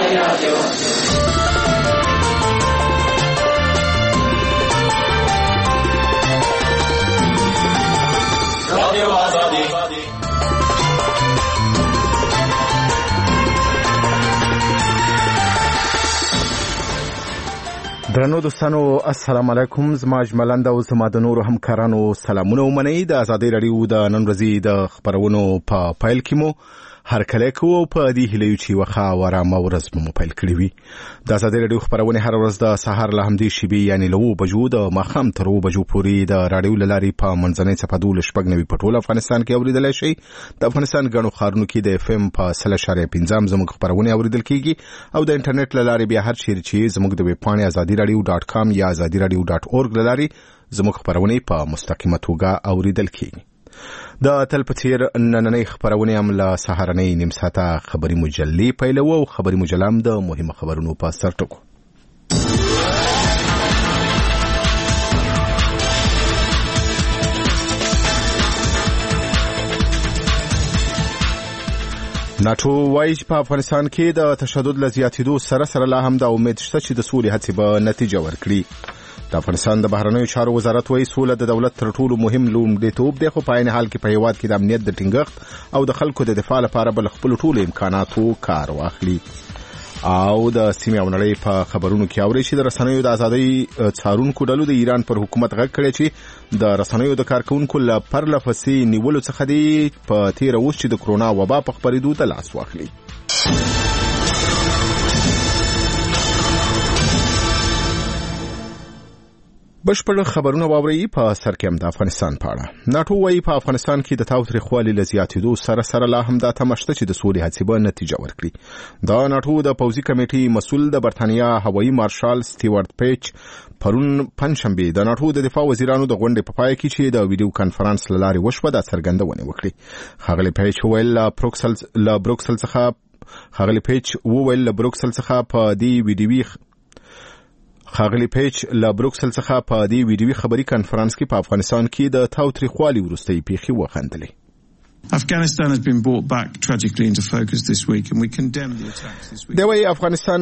درنو دوستانو السلام علیکم. زما اجملند او زما د نورو همکارانو سلامونه ومنئ. د ازادۍ رادیو د نن ورځې د خبرونو په پیل کې مو هرکلی کوو په دې هیله چې وخه او ارامه ورځ مو پیل کړې وي. د ازادۍ رادیو خبرونه هر ورځ د سهار له همدې شیبې یعنې له 9 بجو د ماښام تر 9 بجو پورې د رادیو له لارې په منځنۍ څپه 12.9 په ټول افغانستان کې اوریدلای شئ. د افغانستان ګڼو ښارونو کې د اف ام په 100.5 زموږ خبرونه اوریدل کیږي او د انټرنیټ له لارې بیا هر چیرې چې زموږ د ویب پاڼې azadiradio.com یا azadiradio.org له لارې زموږ خبرونه په مستقیمه توګه اوریدل کیږي. د تل په څیر نننۍ خبرونه هم له سهارنۍ نیم ساعته خبري مجلې پیلوو او خبري مجله هم د مهمه خبرونو په سر ټکو. ناتو وایي چې په افغانستان کې د تشدد له زیاتېدو سره لا هم د امید شته چې د سولې هڅې به نتیجه ورکړي. د افغانستان د بهرنیو چارو وزارت وایي سوله د دولت تر ټولو مهم لومړیتوب دی، خو په عین حال کې په هیواد کې د امنیت د ټینګښت او د خلکو د دفاع لپاره بل خپل ټولو امکاناتو کار واخلي. او د سیمې او نړۍ په خبرونو کې اوري چې د رسنیو د ازادۍ څارونکو ډلو د ایران پر حکومت غږ کړی چې د رسنیو د کارکونکو له پرله پسې نیولو څخه دی په تیر اوس چې د کرونا وبا په خپرېدو ته لاس واخلي. بشپړ خبرونه واوري. په سر کې هم د افغانستان په اړه ناتو وایي په افغانستان کې د تاوتریخوالي له زیاتېدو سره لا هم دا تمشته چې د سولې هڅې به نتیجه ورکړي. دا ناتو د پوځي کمیټې مسؤل د برتانیا هوایي مارشال سټیوارت پیچ پرون پنځشنبه د ناتو د دفاع وزیرانو د غونډې په پای کې چې د ویډیو کانفرنس له لارې وشوه د څرګندونې وکړي. خاغلی پیچ وویل له بروکسل څخه په دې ویډیوي خاغلی پیچ له بروکسل څخه په دې ویډیوي خبري کانفرنس کې په افغانستان کې د تاوتریخوالي وروستۍ پیښې وخندلې. Afghanistan has been brought back tragically into focus this week and we condemn the attacks this week. د وی افغانستان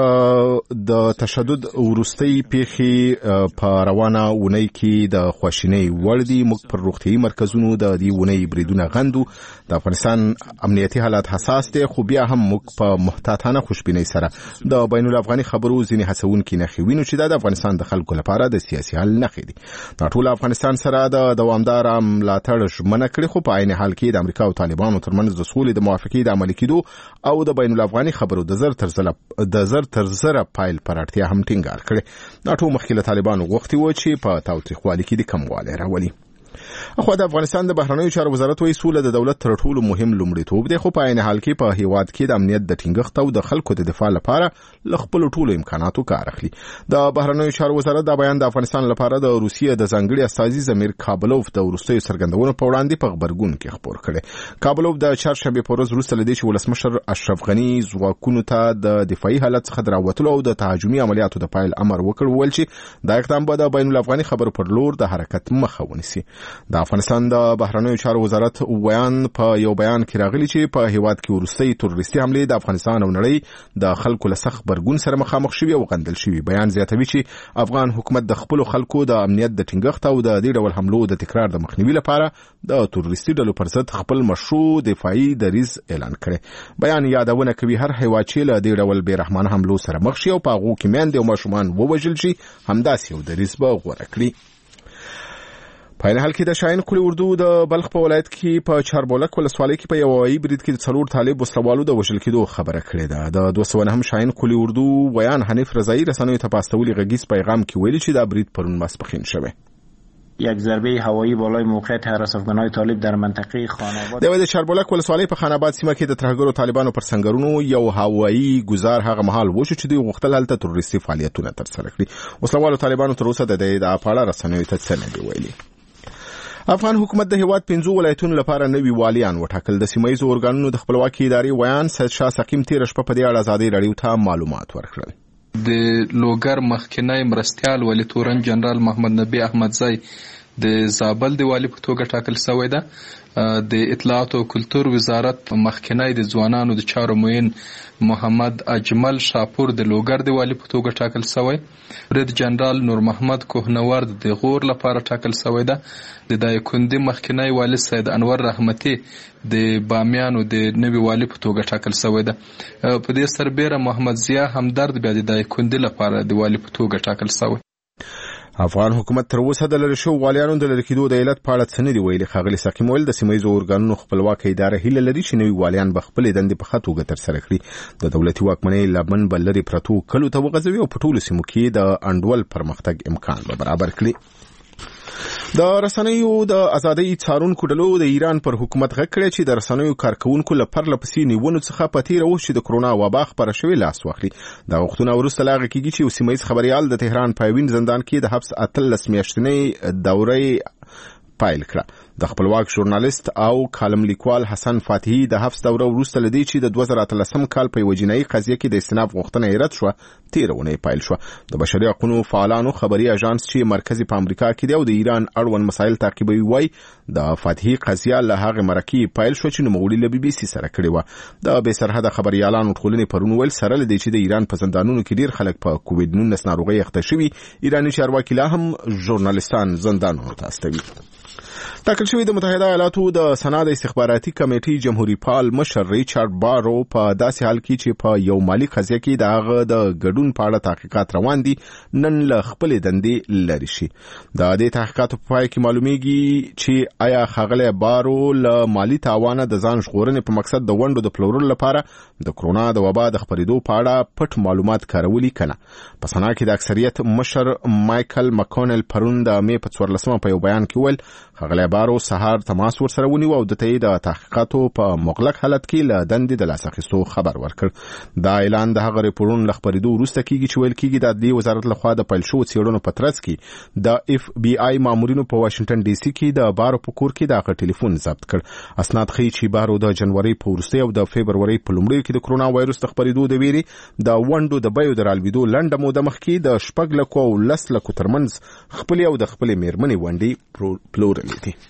د تشدد وروستۍ پیښې په روانه ونۍ کې د خواشینۍ وړ دي. موږ پر روغتيایي مرکزونو د دې ونۍ بریدونه غندو. د افغانستان امنیتي حالات حساس دي، خو بیا هم موږ په محتاطانه خوشبینۍ سره د بین الافغاني خبرو ځینې هڅونکي نښې وینو چې د افغانستان د خلکو لپاره د سیاسي حل نښې دي. دا ټول افغانستان سره د دوامدار ملاتړ ژمنه کړې، خو په عین حال کې د امریکا او طالبانو ترمنځ د سولې د موافقې د عملي کېدو او د بین الافغاني خبرو د زر تر زره پایل پر اړتیا هم ټینګار کړي. دا ټول مخکې له طالبانو غوښتي و چې په تاوتریخوالي کې د کموالی راولي. اخو د افغانستان د بهرنیو چارو وزارت وایي سوله د دولت تر ټولو مهم لومړیتوب دی، خو په عین حال کې په هیواد کې د امنیت د ټینګښت او د خلکو د دفاع لپاره له خپل ټولو امکاناتو کار اخلي. د بهرنیو چارو وزارت دا بیان د افغانستان لپاره د روسیې د ځانګړي استازي زمیر کابلوف د وروستیو څرګندونو په وړاندې په خبرګون کې خبر کړي. کابلوف د چهارشنبه په ورځ وروسته لدې چې ولسمشر اشرف غنی ځواکونو ته د دفاعي حالت څخه دراوتلو او د تهاجمي عملیاتو د پایل امر وکړ، ویل چې دا اقدام به د بین الافغاني خبرو پر لور د حرکت مخه ونیسي. د افغانستان د بهرنیو چارو وزارت ویان په یو بیان کې راغلی چې په هیواد کې وروستۍ تروریستي حملې د افغانستان او نړۍ د خلکو له سخت برګون سره مخامخ شوي او غندل شوي. بیان زیاتوي چې افغان حکومت د خپل خلکو د امنیت د ټینګښت او د دې ډول حملو د تکرار د مخنیوي لپاره د تروریستي ډلو پر ضد خپل مشروع دفاعي دریځ اعلان کړي. بیان یادونه کوي هر هیواد چې له دې ډول بې رحمانه حملو سره مخ شي او په هغو کې میندې او ماشومان ووژل شي همداسې یو دریځ به غوره کړي. په این حال کې د شاهین قلی اردو د بلخ په ولایت کې په چاربولک ولسوالۍ کې په یو هوایي برید کې د 4 طالب وسلوالو د وژل کېدو خبره کړې ده. د 209 شاهین قلی اردو ویان حنیف رضایی رسنیو ته په استولي غږیز پیغام کې ویلي چې دا برید پرون ماسپښین شوه. یک ضربه هوایی بالای موقعیت هراس افغانای طالب در منطقه خاناباد د چاربولک ولسوالۍ په خاناباد سیمه کې د ترهګرو طالبانو پر سنگرونو یو هوایی گزار هغه مهال وشو چې دوی غوښتل هلته تروریستي فعالیتونه ترسره کړي. وسلوالو طالبانو تر اوسه د دې اړه رسنیو ته څه نه دی ویلي. افغان حکومت د هیواد 15 ولایتونو لپاره نوي والیان وټاکل. د سیمایي اورګانونو د خپلواکي ادارې ویان سید شاه سقیم تیر شپه په دې اړه ازادي رادیو ته معلومات ورکړل. د لوګر مخکنی مرستیال ولی تورن جنرال محمد نبی احمدزی د زابل د والی په توګه ټاکل شوی ده. د اطلاعات او کلتور وزارت مخکنی د ځوانانو د چارو معین محمد اجمل شاپور د لوګر د والی په توګه ټاکل شوی. برید جنرال نور محمد کوهنورد د غور لپاره ټاکل شوی ده. د دایکنډي مخکنی والی سید انور رحمتي د بامیانو د نوي والی په توګه ټاکل شوی ده. په دې سربېره محمد ضیا همدرد بیا د دایکنډي لپاره د والی په توګه ټاکل شوی. افغان حکومت تر اوسه د لری شو والیانو د لری کېدو د علت په اړه څه نه دی ویلي. ښاغلي سقیم ویل د سیمه‌ییزو ارګانونو خپلواک اداره هیله لري چې نوي والیان به خپلې دندې په ښه توګه ترسره کړي، د دولتي واکمنۍ لمن به لرې پرتو کلو ته وغځوي او په ټولو سیمو کې د انډول پرمختګ امکان به برابر کړي. د رسنیو د ازادۍ څارونکو ډلو د ایران پر حکومت غږ کړی چې د رسنیو کارکونکو له پرله پسې نیونو څخه په تېره اوس چې د کرونا وبا خپره شوې لاس واخلي. دا وختونه وروسته له هغه کېږي چې یو سیمه ییز خبریال د تهران په وین زندان کې د حبس 18 میاشتنۍ دورې پایل کړه. د خپلواک ژورنالیست او کالم لیکوال حسن فاتحي د حبس دوره وروسته لدی چې د 2013 کال په یو جنایي قضیه کې د استئناف غوښتنه یې رد شوه، 13 اونۍ پایل شوه. د بشري حقوقو فعالانو خبري اژانس چې مرکزي په امریکا کې دی او د ایران اړوند مسایل تعقیبوي وایي د فاتحي قضیه له هغه مرکې پایل شو چې نوموړي له BBC سره کړې وه. د بې سرحده خبريالانو ټولنې پرون ویل سره لدی چې د ایران په زندانونو کې ډیر خلک په کووډ-19 ناروغۍ اخته شوي. ایراني چارواکي لا هم ژورنالیستان زندانونو ته استوي. ټاکل شوی د متحده ایالاتو د سنا د استخباراتي کمیټې جمهوریت پال مشر ریچارډ بارو په داسې حال کې چې په یو مالی قضیه کې د هغه د ګډون په اړه تحقیقات روان دي نن له خپلې دندې لري شي. د دې تحقیقاتو په پای کې معلومیږي چې آیا ښاغلی بارو له مالی تاوانه د ځان ژغورنې په مقصد د ونډو د پلورلو لپاره د کرونا د وبا د خپرېدو په اړه پټ معلومات کارولي کنه. په سنا کې د اکثریت مشر مایکل مکونل پرون د مې په 14 په یو بیان کې ویل ښاغلی بارو سهار تماس ورسره ونیو او د تحقیقاتو په مغلق حالت کې له دندې د لاس اخیستو خبر ورکړ. دا اعلان د هغه ریپورټونو له خپرېدو وروسته کیږي چې ویل کیږي د عدلیې وزارت لخوا د پیل شوو څېړنو په ترڅ کې د FBI مامورینو په واشنگټن DC کې د بارو په کور کې د هغه ټلیفون ضبط کړ. اسناد ښیي چې بارو د جنوري په وروستۍ او د فبروري په لومړیو کې د کرونا وایرس د خپرېدو د ویرې د ونډو د بیو د رالوېدو لنډه موده مخکې د 6 لکو او 10 لکو ترمنځ خپلې او د خپلې میرمنې ونډې پلورلې دي.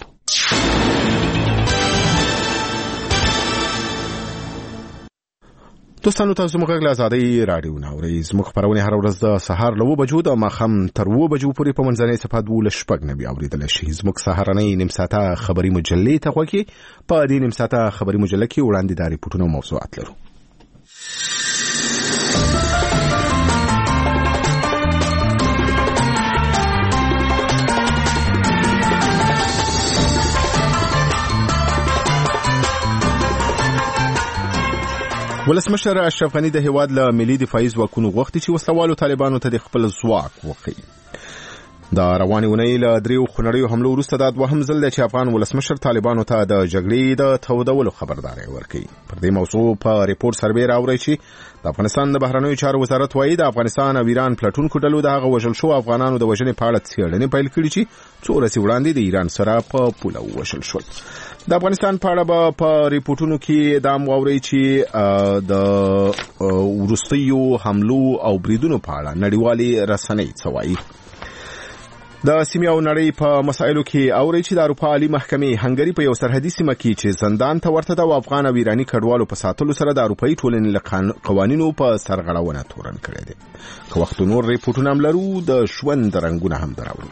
دوستانو تاسو موږ له آزادۍ رادیو نه اورئ. زموږ خپرونې هر ورځ د سهار له 9 بجو د ماښام تر 2 بجو پورې په منځنۍ صفحه 12 اورېدلی شي. زموږ سهارنۍ نیم ساعته خبري مجلې ته غوږ کړئ. په دې نیم ساعته خبري مجله کې وړاندې د ریپورټونو او موضوعات لرو. ولسمشر اشرف غنی د هیواد له ملي دفاعي ځواکونو غوښتي چې وسلوالو طالبانو ته د خپل ځواک وښيي. د روانې اونۍ له 3 خونړیو حملو وروسته دا دوهم ځل دی چې افغان ولسمشر طالبانو ته د جګړې د تودولو خبرداری ورکوي. پر دې موضوع په ریپورت سربېره اورئ چې د افغانستان د بهرنیو چارو وزارت وایي د افغانستان او ایران پلټونکو ډلو د هغه وژل شو افغانانو د وژنې په اړه څېړنې پیل کړي چې څو ورځې وړاندې د ایران سره په پوله ووژل شول. د افغانستان په اړه به په ریپورټونو کې دا واورئ چې د وروستیو حملو او بریدونو په اړه نړیوالې رسنۍ څه وایي. د سیمې او نړۍ په مسایلو کې اورئ چې د اروپا عالي محکمې هنګري په یو سرحدي سیمه کې چې زندان ته ورته د افغان او ایراني کډوالو په ساتلو سره د اروپایي ټولنې له قوانینو په سرغړونه تورن کړی دی. که وخت نور ریپورټونه هم لرو د ژوند رنګونه هم دراوړو.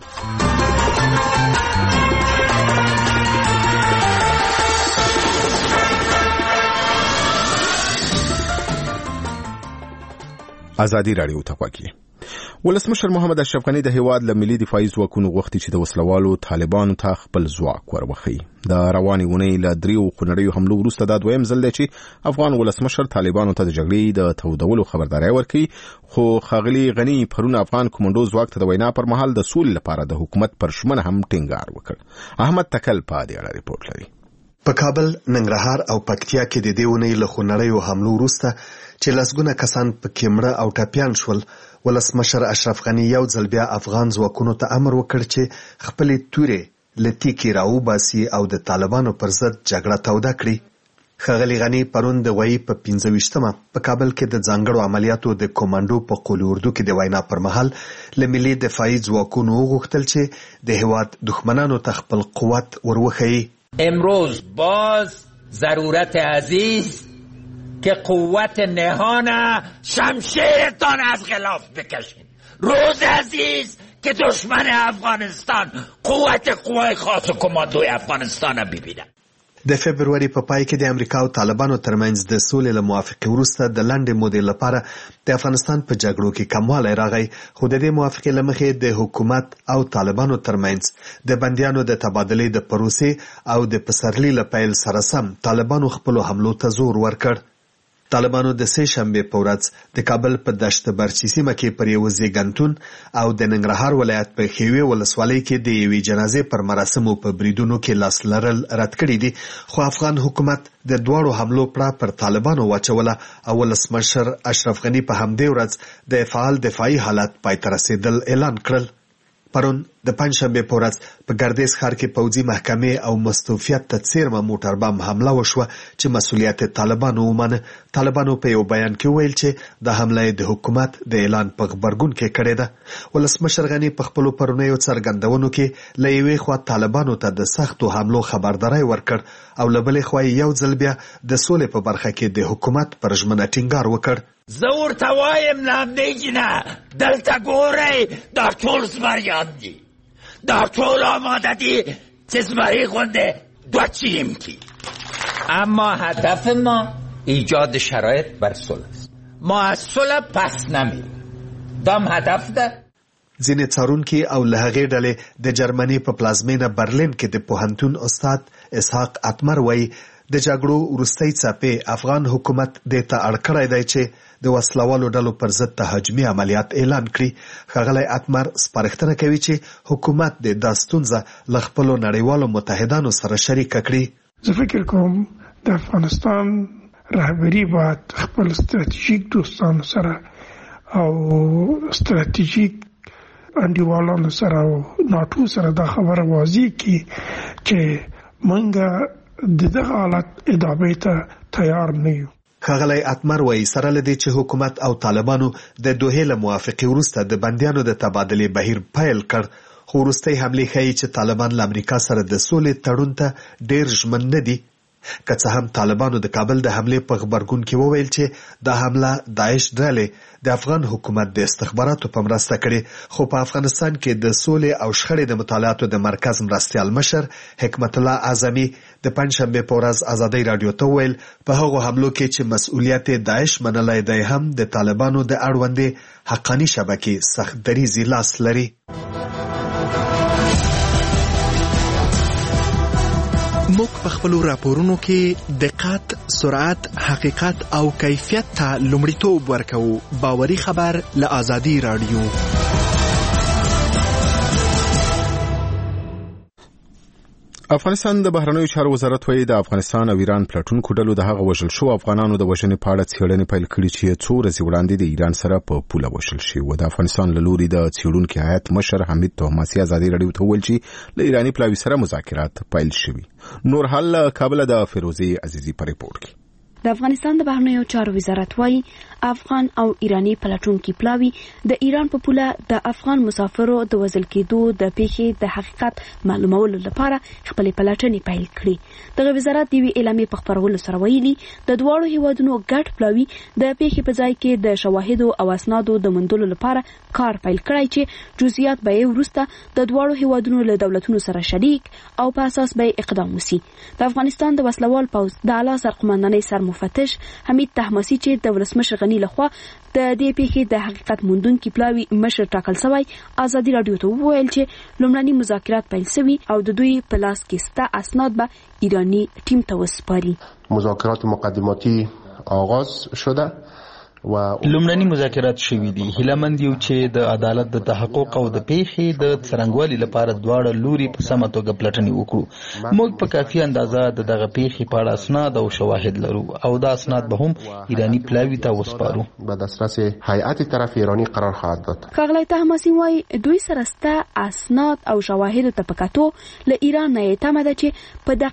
آزادی رادیو ته غوږی. ولسمشر محمد اشرف غنی د هیواد له ملي دفاعي ځواکونو غوښتي چې د وسلوالو طالبانو ته خپل ځواک وروښيي. د روانې اونۍ له 3 خونړیو حملو وروسته دا دویم ځل دی چې افغان ولسمشر طالبانو ته د جګړې د تودولو خبرداری ورکوي. خو ښاغلي غنی پرون افغان کمانډو ځواک ته د وینا پر مهال د سولې لپاره د حکومت پر ژمنه هم ټینګار وکړ. احمد تکل په دې اړه ریپورت لري. په کابل، ننګرهار او پکتیا کې د دې اونۍ له خونړیو حملو وروسته چې لسګونه کسان پکې مړه او ټپیان شول، ولسمشر اشرف غنی یو ځل بیا افغان ځواکونو ته امر وکړ چې خپلې تورې له تیکې راوباسي او د طالبانو پر ضد جګړه توده کړي. ښاغلي غني پرون د غویي په 25مه په کابل کې د ځانګړو عملیاتو د کمانډو په قول اردو کې د وینا پر مهال له ملي دفاعي ځواکونو وغوښتل چې د هېواد دښمنانو ته خپل قوت وروښيي. امروز باز ضرورت عزیز که قوت نهان شمشیرتان از غلاف بکشید. روز عزیز که دشمن افغانستان قوای خاص و کماندوی افغانستان ببینه. د فبروري په پای کې د امریکا او طالبانو ترمنځ د سولې له موافقې وروسته د لنډې مودې لپاره د افغانستان په جګړو کې کموالی راغی، خو د دې موافقې له مخې د حکومت او طالبانو ترمنځ د بندیانو د تبادلې د پروسې او د پسرلي له پیل سره سم طالبانو خپلو حملو ته زور ورکړ. طالبانو د سه شنبه په ورځ د کابل په دشت برچی سیمه کې پر یو زیږنتون او د ننګرهار ولایت په خیوي ولسوالۍ کې د یوې جنازې پر مراسمو په بریدونو کې لاس لرل رد کړي دي، خو افغان حکومت د دواړو حملو پړه پر طالبانو واچوله او ولسمشر اشرف غني په همدې ورځ د فعال دفاعي حالت پای ته رسیدل اعلان کړل. پرون د پنځشنبه په ورځ په ګردیز ښار کې پوځي محکمې او مستوفیت ته څیرمه موټر بم حمله وشوه چې مسؤلیت طالبانو ومنه. طالبانو په یو بیان کې ویل چې د حمله د حکومت د اعلان په غبرګون کې کړې ده. ولسمشر غني په خپلو پرونیو څرګندونو کې له یوې خوا طالبانو ته د سختو حملو خبرداری ورکړ او له بلې خوا یو ځل بیا د سولې په برخه کې د حکومت پر ژمنه ټینګار وکړ. زور توایم نمیگینه دلتا گوره در طول زمریان دی در طول آماده دی چه زمری خونده دوچیم کی. اما هدف ما ایجاد شرایط بر صلح است. ما از صلح پس نمیریم. دام هدف ده. ځینې څارونکي او له هغې ډلې د جرمني په پلازمینه برلین کې د پوهنتون استاد اسحاق اتمر وایي د جګړو وروستۍ څپې افغان حکومت دې ته اړ کړی دی چې د وسلوالو ډلو پر ضد تهاجمي عملیات اعلان کړي. ښاغلی اتمر سپارښتنه کوي چې حکومت دې دا ستونزه له خپلو نړیوالو متحدانو سره شریکه کړي. زه فکر کوم د افغانستان رهبري باید خپل ستراتیژیک دوستانو سره او ستراتیژیک انډیوالانو سره او ناټو سره دا خبره واضح کړي چې موږ د دغه حالت ادامې ته تیار نه یو. ښاغلی اتمر وایي سره له دې چې حکومت او طالبانو د دوحې له موافقې وروسته د بندیانو د تبادلې بهیر پیل کړ، خو وروستۍ حملې ښیي چې طالبان له امریکا سره د سولې تړون ته ډېر ژمن نه دي. که څه هم طالبانو د کابل د حملې په غبرګون کې وویل چې دا حمله داعش ډلې د افغان حکومت د استخباراتو په مرسته کړې، خو په افغانستان کې د سولې او شخړې د مطالعاتو د مرکز مرستیال مشر حکمت الله اعظمي د پنځشنبې په ورځ ازادۍ راډیو ته ویل په هغو حملو کې چې مسؤلیت داعش منلی دی هم د طالبانو د اړوندې حقاني شبکې سخت دریځي لاس لري. موږ په خپلو راپورونو کې دقت، سرعت، حقیقت او کیفیت ته لومړیتوب ورکوو. باوري خبر له ازادي راډیو. افغانستان د بهرنیو چارو وزارت وایي د افغانستان او ایران پلټونکو ډلو د هغه وژل شو افغانانو د وژنې په اړه څېړنې پیل کړي چې څو ورځې وړاندې د ایران سره په پوله وژل شوي و. د افغانستان له لوري د څېړونکي هیات مشر حمید تهماسي ازادي راډیو ته وویل چې له ایراني پلاوي سره مذاکرات پیل شوي. نور حال له کابل د فیروزي عزیزي په ریپورت کې. د افغانستان د بهرنیو چارو وزارت وایي افغان او ایرانی پلټونکي پلاوي د ایران په پوله د افغان مسافرو د وژل کېدو د پیښې د حقیقت معلومولو لپاره خپل پلټنې پیل کړي. دغه وزارت د اعلامیې په خبرولو سره ویلي د دوړو هیوادونو ګډ پلاوي د پیښې په ځای کې د شواهدو او اسنادو د موندلو لپاره کار پیل کړی چې جزئیات به وروسته د دوړو هیوادونو له دولتونو سره شریک او په اساس به اقدام وشي. د افغانستان د وسلوال پوځ د اعلی سرقمندانۍ سر مفتش حمید تهماسي چې د ولسمشر غني لخوا د دې پیښې د حقیقت موندونکي پلاوي مشر ټاکل شوی ازادي راډیو ته وویل چې لومړني مذاکرات پیل شوي او د دوی په لاس کې ستا اسناد به ایرانی ټیم ته وسپاري. مذاکرات مقدماتی آغاز شده و لومړني مذاکرات شوي دي. هیلهمند یو چې د عدالت د تحقق او د پیښې د څرنګوالي لپاره دواړه لوري په سمه توګه پلټنې وکړو. موږ په کافي اندازه د دغه پیښې په اړه اسناد او شواهد لرو او دا اسناد به هم ایرانی پلاوي ته وسپارو. به دسترس هیئت طرف ایرانی قرار خواهد داد. ښاغلی تهماسي وایي دوی سره ستا اسناد او شواهد ته پکاتو له ایران نه تمه ده چې په دقیق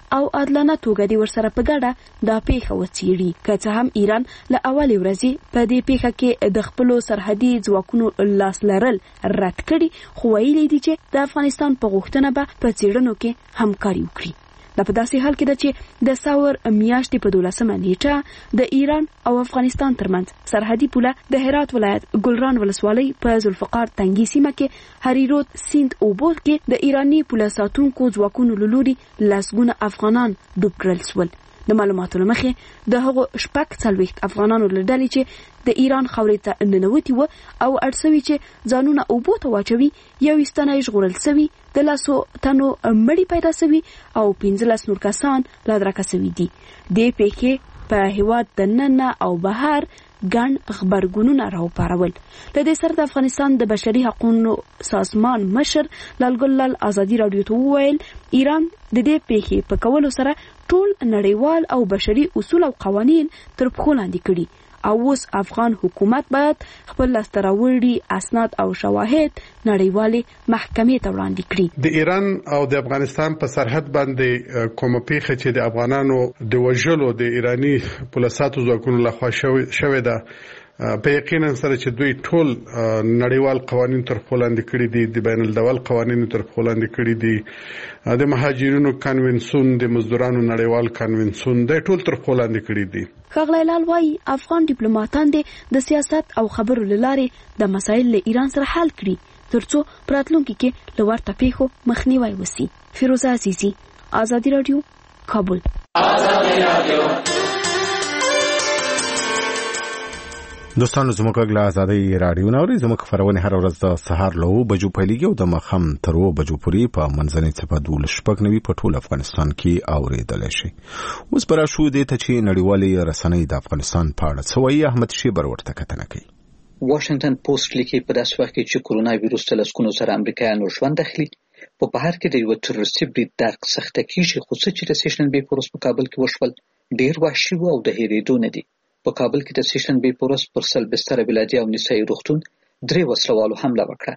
او عادلانه توګه د ورسره په ګډه دا پیښه وڅیړي. که څه هم ایران له اولې ورځې په دې پیښه کې د خپلو سرحدي ځواکونو لاس لرل رد کړي، خو ویلي دي چې د افغانستان په غوښتنه به په څېړنو کې همکاري وکړي. دا په داسې حال کې ده چې د ساور میاشتې په 12 نیټه د ایران او افغانستان ترمنځ سرحدي پوله د هرات ولایت ګلران ولسوالۍ په ذوالفقار تنګي سیمه کې هریرود سیند اوبو کې د ایرانی پوله ساتونکو ځواکونو له لوري لسګونه افغانان ډوب کړل شول. د معلوماتو له مخې د هغو 46 افغانانو له ډلې چې د ایران خاورې ته ننوتي و او اړ سوي چې ځانونه اوبو ته واچوي، یو ستنه ژغورل سوي، د 100 تنو مړي پیدا سوي او 15 نور کسان لا درکه سوي دي. د پیښې په هیواد د ننه او بهر ګڼ خبرګونونه راوپارول. له دې سره د افغانستان د بشري حقوقو سازمان مشر لالګل ازادي رادیو ته وویل ایران د دې پیښې په کولو سره ټول نړیوال او بشري اصول او قوانین تر پښو لاندې کړي او اوس افغان حکومت باید خپل لاسته راوړي اسناد او شواهد نړیوالې محکمې ته وړاندې کړي. د ایران او د افغانستان په سرحد باندې کومه پیښه چې د افغانانو د وژلو د ایرانی پولیساتو ځواکونو لخوا شوې ده، په یقینا سره چې دوی ټول نړیوال قوانین تر خپل لاندې کړي دي، د بین الملل قوانین تر خپل لاندې کړي دي، د مهاجرینو کنونسیون، د مزدورانو نړیوال کنونسیون د ټول تر خپل لاندې کړي دي. ښاغلی لال وايي افغان ډیپلوماټان د سیاست او خبرو له لارې د مسایل له ایران سره حل کړي ترڅو په راتلونکي کې له ورته پیښو مخنیوی وشي. فیروزه عزیزي، آزادي رادیو، کابل. دوستانو زموږ غږ له آزادۍ راډیو نه اورئ. زموږ خپرونې هر ورځ د سهار له 9 بجو پیلېږي او د ماښام تر 2 بجو پورې په منځنۍ څپه 12 په ټول افغانستان کې اورېدلی شي. اوس به راشو دې ته چې نړیوالې رسنۍ د افغانستان په اړه څه وایي. احمد شیبر ورته کتنه کوي. واشنگټن پوسټ لیکي په داسې وخت کې چې کرونا وایروس ته لسګونو سره امریکایانو ژوند اخلي، په بهر کې د یو تروریستي برید درک سخته کیږي، خو څه چې د سیشن بې پروس په کابل کې وشول ډیر وحشي او د هېرېدو نه دي. په کابل کې د سیشن بې پروس پر سل بستر بلادي او نسایي روغتون 3 وسلوالو حمله وکړه.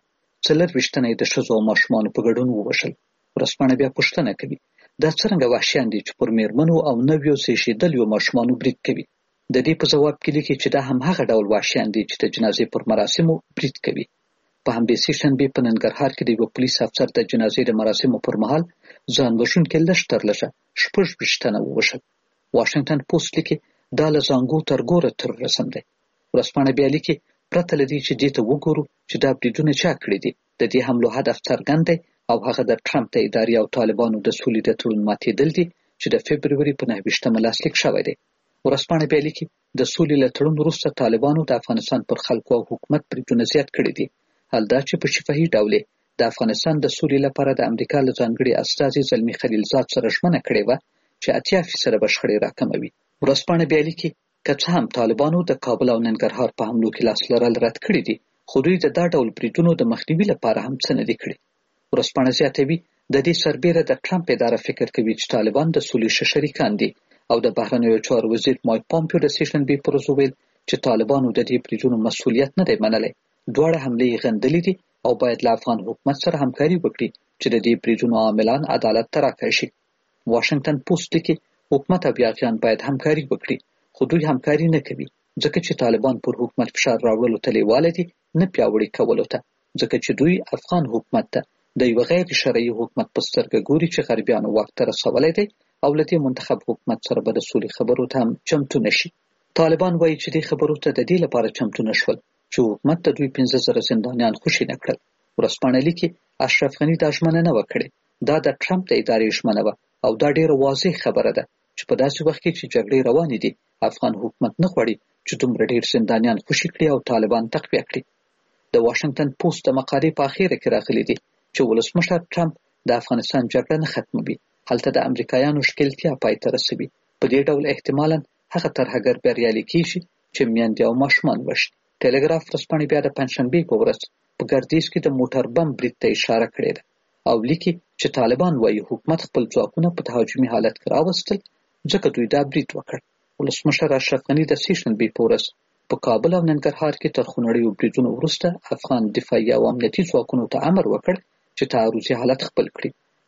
24 تنه د ښځو او ماشومانو په ګډون ووژل. ورځپاڼه بیا پوښتنه کوي دا څرنګه وحشیان دي چې پر میرمنو او نویو زیږېدلیو ماشومانو برید کوي. د دې په ځواب کې لیکي چې دا هم هغه ډول وحشیان دي چې د جنازې پر مراسمو برید کوي. په همدې سیشن بې په ننګرهار کې د یو پولیس افسر د جنازې د مراسمو پر مهال ځان وژونکي لږ تر لږه 26 تنه ووژل. واشنګټن پوسټ لیکي دا له زانګو تر ګوره تروریزم دی. ورځپاڼه بیا لیکي پرته له دې چې دې ته وګورو چې دا بریدونه چا کړي دي، د دې حملو هدف څرګند دی او هغه د ټرمپ د ادارې او طالبانو د سولې د تړون ماتېدل دي چې د فبروري په 9 لاسلیک شوی دی. ورځپاڼه بیا لیکي د سولې له تړون وروسته طالبانو د افغانستان پر خلکو او حکومت بریدونه زیات کړي دي، حال دا چې په شفاهي ډول د افغانستان د سولې لپاره د امریکا له ځانګړي استازي زلمي خلیلزاد سره ژمنه کړې وه چې 80% به شخړې راکموي. ورځپاڼه بیا لیکي که څه هم طالبانو د کابل او ننګرهار په حملو کې لاس لرل رد کړي دي، خو دوی د دا ډول بریدونو د مخنیوي لپاره هم څه نه دي کړي. ورځپاڼه زیاتوي د دې سربیره د ټرمپ اداره فکر کوي چې طالبان د سولې ښه شریکان دي او د بهرنیو چارو وزیر مایک پامپیو د سیشن بې پروس وویل چې طالبانو د دې بریدونو مسؤلیت نه دی منلی. دواړه حملې غندلې دي او باید له افغان حکومت سره همکاري وکړي چې د دې بریدونو عاملان عدالت ته راکړی شي. واشنګټن پوسټ لیکي حکومت او یاغیان باید همکاري وکړي، خو دوی همکاري نه کوي ځکه چې طالبان پر حکومت فشار راوړلو ته لیواله دي، نه پیاوړي کولو ته، ځکه چې دوی افغان حکومت ته د یو غیر شرعي حکومت په سترګه ګوري چې غربیانو واک ته رسولی دی او له دې منتخب حکومت سره به د سولې خبرو ته هم چمتو نشي. طالبان وایي چې دې خبرو ته د دې لپاره چمتو نشول چې حکومت ته دوی 15,000 زندانیان خوشي نه کړل. ورځپاڼه لیکي اشرف غني دا ژمنه نه وکړي، دا د ټرمپ د ادارې ژمنه وه او دا ډیره واضح خبره ده چې په داسې وخت کې چې جګړې روانې دي افغان حکومت نه غواړي چې دومره ډیر زندانیان خوشي کړي او طالبان تقویه کړي. د واشنګټن پوسټ د مقالې په اخیره کې راغلي دي چې ولسمشر ټرمپ د افغانستان جګړه نه ختموي، هلته د امریکایانو ښکیلتیا پای ته رسوي. په دې ډول احتمالاً هغه ترهګر بریالي کیږي چې میندې او ماشومان وژني. ټلګراف ورځپاڼې بیا د پنجشنبې په ورځ په ګردیز کې د موټر بم برید ته اشاره کړې ده او لیکي چې طالبان وایي حکومت خپل ځواکونه په تهاجمي حالت کې راوستل ځکه دوی دا برید وکړ. ولسمشر اشرف غني د سیشنبې په ورځ په کابل او ننګرهار کې تر خونړیو بریدونو وروسته افغان دفاعي او امنیتي ځواکونو ته امر وکړ چې تعرضي حالت خپل کړي.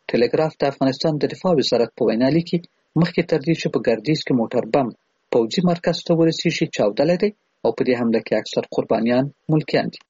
ټلګراف د افغانستان د دفاع وزارت په وینا لیکي مخکې تر دې چې په ګردیز کې موټر بم پوځي مرکز ته ورسیږي چاودلی دی او په دې حمله کې اکثر قربانیان ملکیان دي.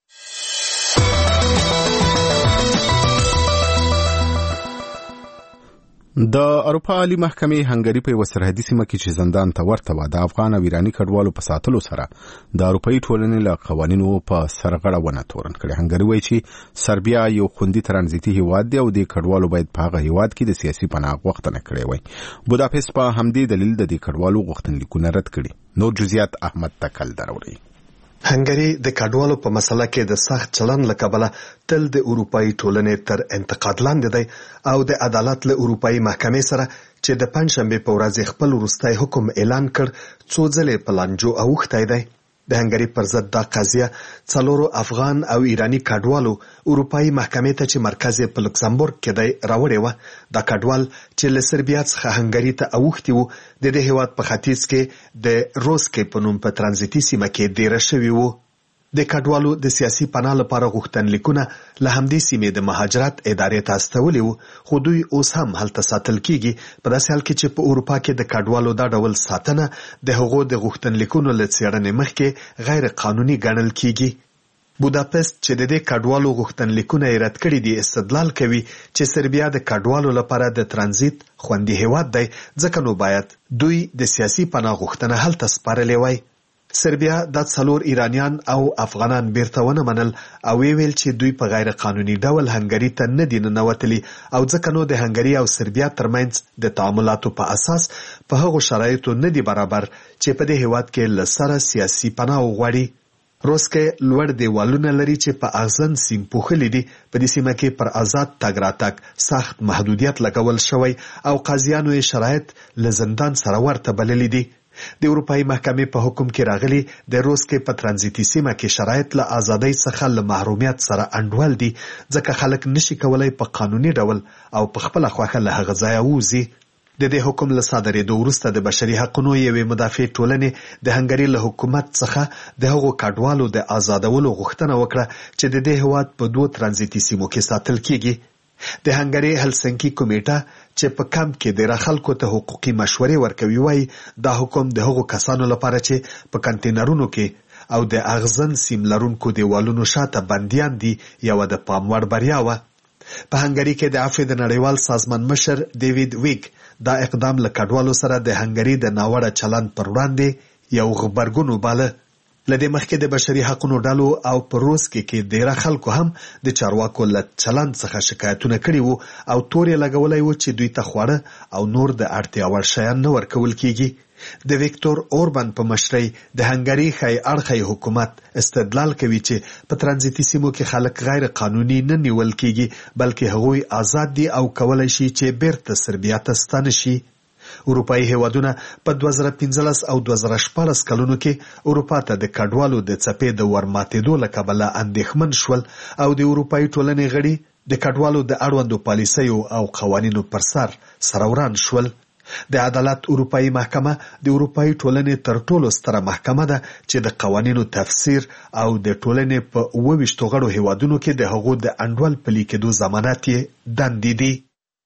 د اروپا عالی محکمې هنګری په یو سرحدي سیمه کې چې زندان ته ورته و د افغان او ایرانی کډوالو په ساتلو سره د اروپאי ټولنې له قوانینو په سرغړه ونه تورن کړي. هنګری وایي چې سربیا یو خوندي ترانزیتي هیواد دی او د کډوالو باید په هغه هیواد کې د سیاسي پناه غوښتنه کړي وي. بوداپست په همدې دلیل د کډوالو غوښتنلیکونه رد کړي. نور جزئیات احمد تکل دروړي. هنګری د کډوالو په مسله کې د سخت چلن له کبله تل د اروپאי ټولنې تر انتقاد لاندې دی او د عدالت له اروپאי محکمې سره چې د پنځشنبه په ورځ خپل وروستي حکم اعلان کړ څو ځله په لانجو اوښتی دی. د هنګری پر ضد د قضیه څلورو افغان او ایرانی کډوالو اروپאי محکمې ته چې مرکز په لوکسمبورګ کې دی راوړی و. د کډوال چې له سربیا څخه هنګری ته اوښتي وو د دې هیواد په ختیځ کې د روسکې په نوم په ترانزیتي سیمه کې دیره شوی وو. د کډوالو د سیاسي پناه لپاره غوښتنلیکونه له همدې سیمې د مهاجرت ادارې ته استولي وو خو دوی اوس هم هلته ساتل کیږي په داسې حال کې چې په اروپا کې د کډوالو دا ډول ساتنه د هغو د غوښتنلیکونو له څېړنې مخکې غیر قانوني ګڼل کیږي. بوداپست چې د دې کډوالو غوښتنلیکونه یې رد کړي دي استدلال کوي چې سربیا د کډوالو لپاره د ترانزیت خوندي هیواد دی ځکه نو باید دوی د سیاسي پناه غوښتنه هلته سپارلې وای. سربیا د څلور ایرانیان او افغانان بیرته ونه منل او ویل چې دوی په غیر قانوني ډول هنګری ته نه دي ننوتلي او ځکه نو د هنګری او سربیا ترمنځ د تعاملاتو په اساس په هغو شرایطو نه دي برابر چې په دې هیواد کې له سره سیاسي پناه وغواړي. روسکې لوړ دیوالونه لري چې په اغزن سیم پوښلي دي. په دې سیمه کې پر آزاد تګ راتګ سخت محدودیت لګول شوی او قاضیانو یې شرایط له زندان سره ورته بللي دي. د اروپאי محکمې په حکم کې راغلي د روسکې په ترانزیتي سیمه کې شرایط له ازادۍ څخه له محرومیت سره انډول دي ځکه خلک نشي کولای په قانوني ډول او په خپل خوښه له هغه ځایه ووځي. د دې حکم له صادرېدو وروسته د بشري حقوقو یوې مدافع ټولنې د هنګری له حکومت څخه د هغو کډوالو د آزادولو غوښتنه وکړه چې د دې هیواد په 2 ترانزیتي سیمو کې ساتل کیږي. د هنګری هلسنکی کمیټه چې په کمپ کې د خلکو ته حقوقي مشورې ورکوي وایي دا حکم د هغو کسانو لپاره چې په کنټینرونو کې او د اغزن سیم لرونکو دیوالونو شاته بندیان دي یو د پام وړ بریا وه. په هنګری کې د عفو د نړیوال سازمان مشر دیوید ویګ دا اقدام له کډوالو سره د هنګری د ناوړه چلند پر وړاندې یو غبرګون وباله. لدې مخکې د بشري حقوقو ډلو او په روس کې ډیره خلکو هم د چارواکو له چلند څخه شکایتونه کړي وو او تور یې لګولای وو چې دوی ته خواړه او نور د اړتیا وړ شیان نه ورکول کیږي. د ویکتور اوربان په مشرۍ د هنګری ښي اړخی حکومت استدلال کوي چې په ترانزیتي سیمو کې خلک غیر قانوني نه نیول کیږي بلکې هغوی آزاد دي او کولای شي چې بیرته سربیا ته ستانه شي. اروپאי هیوادونه په 2015 او 2014 کلونو کې اروپا ته د کډوالو د څپې د ورماتېدو له کبله اندېښمن شول او د اروپאי ټولنې غړي د کډوالو د اړوندو پالیسیو او قوانینو پر سر سروران شول. د عدالت اروپאי محکمه د اروپאי ټولنې تر ټولو ستره محکمه ده چې د قوانینو تفسیر او د ټولنې په 28 غړو هیوادونو کې د هغو د انډول پلي کېدو ضمانت یې دندې دي.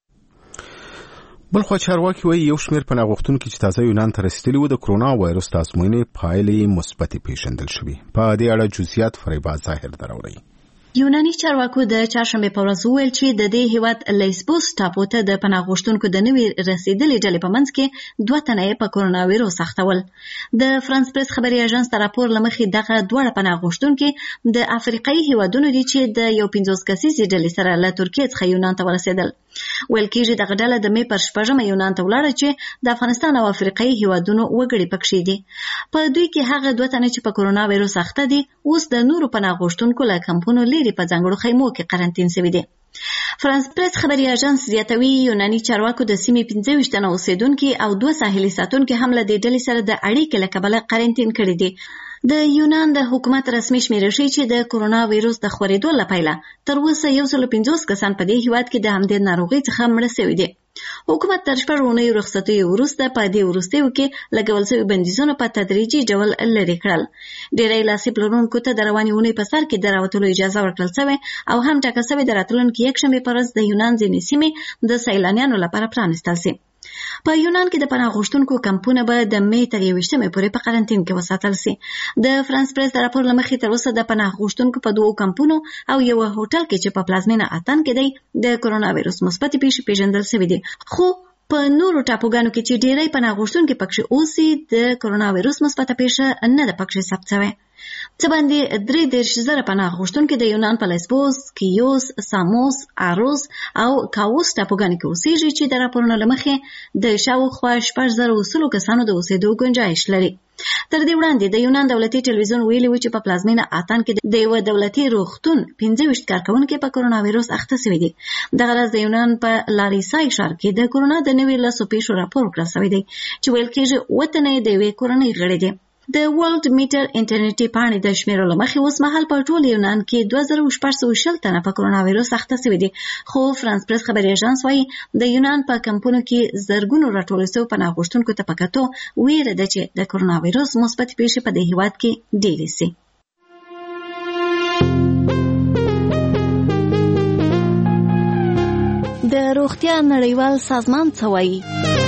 بلخو چارواکي وایي یو شمېر پناه غوښتونکي چې تازه یونان ته رسیدلي وو د کرونا وایرس د ازموینې پایلې مثبتې پیژندل شوې. په دې اړه جزئیات فریبا ظاهر دراوړي. یوناني چارواکو د چهارشنبه په ورځ وویل چې د دې هیواد لیسبوس ټاپو ته د پناه غوښتونکو د نوي رسیدلې ډلې په منځ کې 2 تنه په کرونا وایرس اختول. د فرانس پریس خبري اژانس ته راپور لمخې دغه 2 پناه غوښتونکي د افریقایي هیوادونو دي چې د یو 50 کسیزې ډلې سره له ترکیې څخه یونان ته ورسېدل. ویل کېږي دغه ډله د مې پر 6 یونان ته ولاړه چې د افغانستان او افریقایي هیوادونو وګړي پکښې دي. په دوی کې هغه 2 تنه چې په کرونا وایرس اخته دي اوس د نورو پناه غوښتونکو له کمپونو لري په ځانګړو خیمو کې قرنټین شوي دي. فرانس پریس خبري اژانس زیاتوي یوناني چارواکو د سیمې 25 تنه اوسیدونکي او 2 ساحلي ساتونکي هم له دې ډلې سره د اړیکې له کبله قرنټین کړي دي. د یونان د حکومت رسمي شمیره ښیي چې د کرونا وایرس د خورېدو له پیله تر اوسه 150 کسان په دې هیواد کې د همدې ناروغۍ څخه مړه شوي دي. حکومت تر 6 اونۍ رخصتیو وروسته په دې وروستیو کې لګول شوي بندیزونه په تدریجي ډول لرې کړل. ډېری لاسي پلورونکو ته د روانې اونۍ په سر کې د راوتلو اجازه ورکړل شوې او هم ټاکل شوې د راتلونکي یکشنبې په ورځ د یونان ځینې سیمې د سیلانیانو لپاره پرانیستل شي. په یونان کې د پناه غوښتونکو کمپونه به د مې تر 21 پورې په قرنټین کې وساتل شي. د فرانس پریس د راپور له مخې تر اوسه د پناه غوښتونکو په 2 کمپونو او یو هوټل کې چې په پلازمینه اتن کې دی د کرونا وایرس مثبت پیښې پیژندل شوې دي. خو په نورو ټاپوګانو کې چې ډېری پناه غوښتونکي پکښې اوسي د کرونا وایرس مثبت پیښه نه ده پکښې ثبت شوې. څه باندې 33,000 پناه غوښتونکي د یونان په لیسبوس، کیوس، ساموس، اروس او کاوس ټاپوګانو کې اوسېږي چې د راپورونو له مخې د شاوخوا 6,000 کسانو د اوسېدو ګنجایش لري. تر دې وړاندې د یونان دولتي ټلویزیون ویلي و چې په پلازمینه اتن کې د یو دولتي روغتون 25 کارکونکي په کرونا وایرس اخته شوي دي. دغه ورځ د یونان په لاریسای ښار کې د کرونا د نوي لسو پیښو راپور ورکړل شوی دی چې ویل کېږي 7 تنې د یوې کورنۍ غړي دي. د ورلد میټر انټرنیټي پاڼې د شمیرو له مخې اوس مهال په ټول یونان کې 2660 تنه په کرونا وایرس اخته شوي دي. خو فرانس پریس خبري اژانس وايي د یونان په کمپونو کې زرګونو راټول شوي پناه غوښتونکو ته په کتو ویره ده چې د کرونا وایرس مثبت پیښې په دې هیواد کې ډېرې شي. د روغتیا نړیوال سازمان څه وایي؟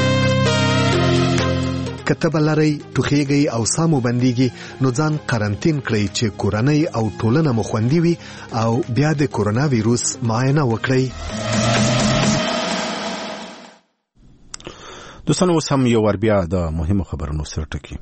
کته بلری ټوخیږي او سامو بنديږي نو ځان قرنټین کړئ چې کورنۍ او ټولنه مو خوندي وي او بیا د کرونا وایرس معاینه وکړئ. دوستانو اوس هم یو ور بیا د مهمو خبرونو سره ټکی.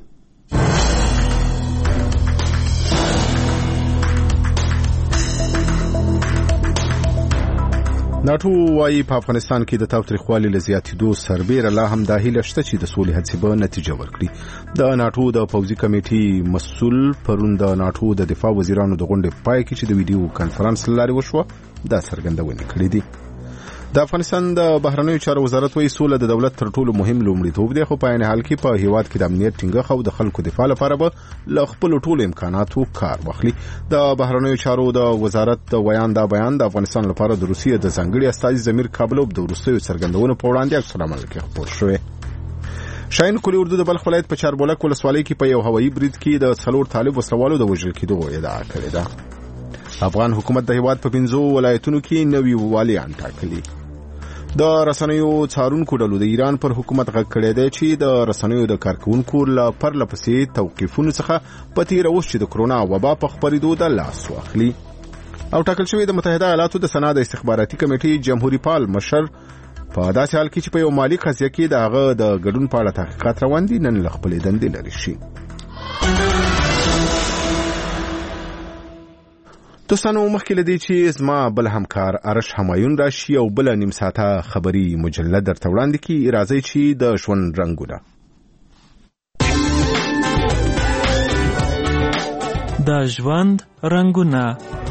ناتو وايي په افغانستان کې د تاوتریخوالي له زیاتېدو سربېره لا هم د هیله شته چې د سولې هڅې به نتیجه ورکړي. د ناتو د پوځي کمیټې مسؤل پرون د ناتو د دفاع وزیرانو د غونډې پای کې چې د ویډیو کانفرنس له لارې وشوه دا څرګندونې کړې دي. د افغانستان د بهرنیو چارو وزارت وايي سوله د دولت تر ټولو مهم لومړیتوب دی، خو په عین حال کې په هیواد کې د امنیت ټینګښت او د خلکو دفاع لپاره به له خپلو ټولو امکاناتو کار واخلي. د بهرنیو چارو د وزارت د بیان د افغانستان لپاره د روسیې د ځانګړي استازي ضمیر کابلوف د وروستیو څرګندونو په وړاندې عکس العمل کې خپور شوی. شاهین کلی اردو د بلخ ولایت په چاربولک ولسوالۍ کې په یو هوایي برید کې د 4 طالب وسلوالو د وژل کېدو ادعا کړې ده. افغان حکومت د هیواد په 5 ولایتونو کې نوي والیان ټاکلي. د رسنیو څارونکو ډلو د ایران پر حکومت غږ کړی دی چې د رسنیو د کارکونکو له پرله پسې توقیفونو څخه په تېره اوس چې د کرونا وبا په خپرېدو د لاس واخلي. او ټاکل شوی د متحده ایالاتو د سنا د استخباراتي کمیټې جمهوریت پال مشر په داسې حال کې چې په یو مالي قضیه کې د هغه د ګډون په اړه تحقیقات روان دي نن له خپلې دندې لرې شي. دوستانو مخکې له دې چې زما بل همکار ارش همایون راشي او بل نیم ساعته خبري مجله درته وړاندې کړي، راځئ چې د ژوند رنګونه د ژوند رنګونه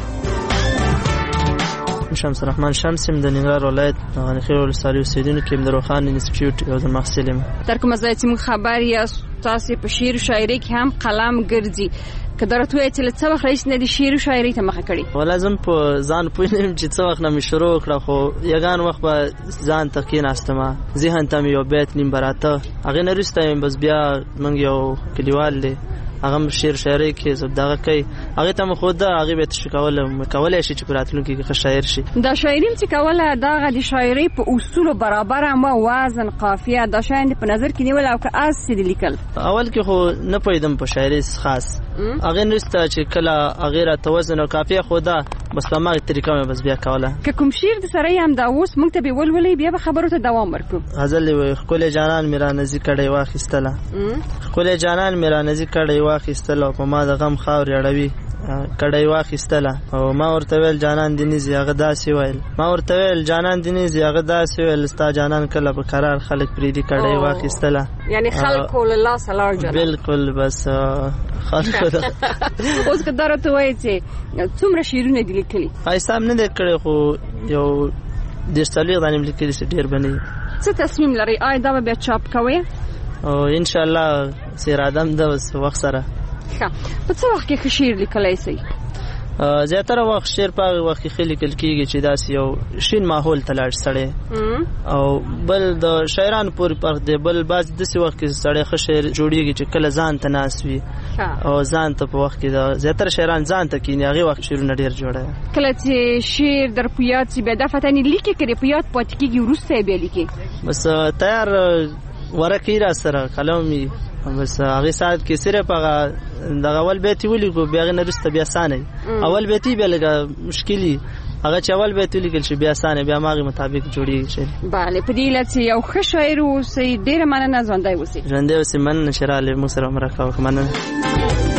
شمس الرحمن شمسم د ننګرهار ولایت غنیخیل ولسوالۍ اوسیدونکی د روخان انسټیټیوټ یو محصل یم. تر کومه ځای چې موږ خبر یاست تاسې په شعر و شاعرۍ کې هم قلم ګرځي، که درته ووایي چې له څه وخت راهیسې نه دې شعر و شاعرۍ ته مخه کړې؟ والله زه په ځان پوه نه یم چې څه وخت نه مې شروع کړه، خو یګان وخت به ځان ته کېناستمه، ذهن ته مې یو بیت نیم براته، هغې نه وروسته بس بیا موږ یو کلیوال دی هغه شعر شاعرۍ کې دغه کوي، هغې ته مې ښوده، هغې به یې تشې کولی شي چې په راتلونکي کې ښه شاعر شي. دا شاعري چې کوله دغه د شاعرۍ په اصولو برابره ما وزن قافیه دا شیان دې په نظر کې نیول او که هسې دې لیکل؟ اول کې خو نه پوهېدم په شاعرۍ خاص، هغې نه وروسته چې کله هغې راته وزن او قافیه ښوده بس په هماغې طریقه مې بس بیا کوله. که کوم شعر د سره یې همدا اوس موږ ته به ولولئ بیا به خبرو ته دوام ورکړو. غزل یې وایي ښکلی جانان مې رانزي کړی واخیستله، ښکلی جانان مې رانزي کړی واخیستله او په ما د غم خاورې اړوي کړی واخیستله، او ما ورته ویل جانان دې نیزي هغه داسې ویل، ما ورته ویل جانان دې نیزي هغه داسې ویل، ستا جانان کله په قرار خلک پرېږدي کړی واخیستله. یعنی خلکو له لاسه لاړ جانان. بالکل بس خلکو ده. اوس که دا راته وایي چې څومره شعرونه دې لیکلي؟ حساب نه دی کړی خو یو 30-40 دانې مې لیکلي چې ډېر به نه وي. څه تصمیم لرئ؟ آیا دا به بیا چاپ کوئ؟ او انشاءالله څه اراده م ده اوس وخت سره. ښه، په څه وخت کې ښه شعر لیکلی شئ؟ زیاتره وخت شعر په هغه وخت کې ښه لیکل کېږي چې داسې یو شین ماحول ته لاړ سړی او بل د شاعرانو پورې فرق دی. بل بعض داسې وخت کې سړی ښه شعر جوړېږي چې کله ځان ته ناست وي او ځان ته په وخت کې د زیاتره شاعران ځان ته کښېني هغې وخت شعرونه ډېر جوړوي. کله چې شعر در په یاد شي بیا دا فتنې لیکې که په یاد پاتې کېږي وروسته یې بیا لیکې؟ بس تیار ورقې را سره قلم وي بس هغې ساعت کې صرف هغه دغه اول بیت یې ولیکو بیا هغې نه وروسته بیا اسانه وي. اول بیت یې بیا لږه مشکل وي هغه چې اول بیت ولیکل شي بیا اسانه بیا هماغې مطابق جوړېږي شعر. بله په دې علت چې یو ښه شاعر اوسئ ډېره مننه ژوندی اوسئ. ژوندی اوسئ مننه چې راغلې موږ سره مرکه وکړه مننه.